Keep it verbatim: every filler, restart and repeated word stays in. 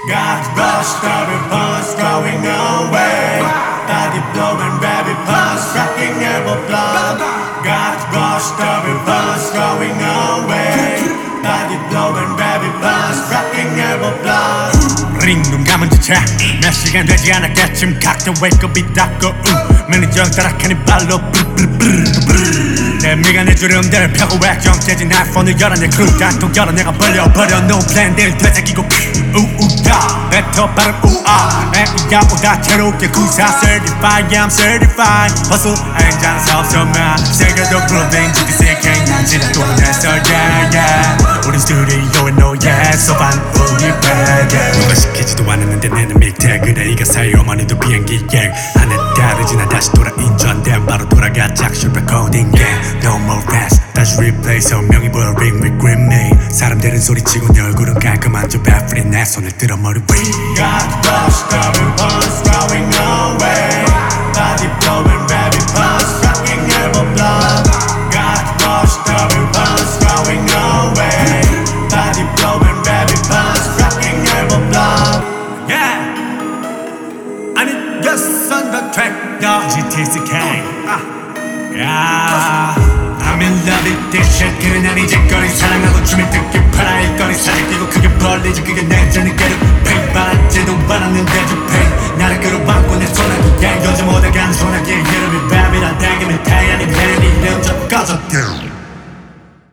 Got rush, every pulse going away. Body blowing, baby pulse, rocking elbow blood. Got rush, every pulse going away. Body blowing, baby pulse, rocking elbow blood. 링 눈 감은 채 몇 시간 되지 않았겠지만 각자 wake up 이 닫고 매니저 따라가니 발로 내 미간의 주름들을 펴고 액정재진 아이폰을 열어 내 크루 단통 열어 내가 벌려버려 no plan 늘 되새기고 우우다 뱉어 발음 우아 애우야 오다 새롭게 구사 certified yeah I'm certified hustle 행장 섭섭나 세계도 grooving 지디스의 갱년 지나도는 했어 yeah yeah 우린 스튜디오에 노예 소반 우리 베개 누가 시키지도 않았는데 내는 밑에 그래 이가 사이 어머니도 비행기 갱 하늘 다르지 나 다시 돌아 인전된 바로 돌아가 작실 레코딩 갱 No more rest 다시 replay 선명히 보여 ring with green me 사람들은 소리치고 내 얼굴은 깔끔한 저 baffling 내 손을 들어 머리 위 Got rushed every pulse going away Body blowing baby pulse rocking elbow blood Got rushed every pulse going away Body blowing baby pulse rocking elbow blood Yeah I need yes on the track yeah G T C K ah Yeah I'm in love with this shit 그는 아니지 거리 사랑하고 춤을 듣기 팔아일 거리 살을 끼고 크게 벌리지 그게 내 저녁에도 페이 바라지도 않았는데도 페이 나를 끌어안고 내 소나기 야 요즘 오다간 소나기 이름이 밤이란 당기면 태양이 내린 이름 좀 꺼져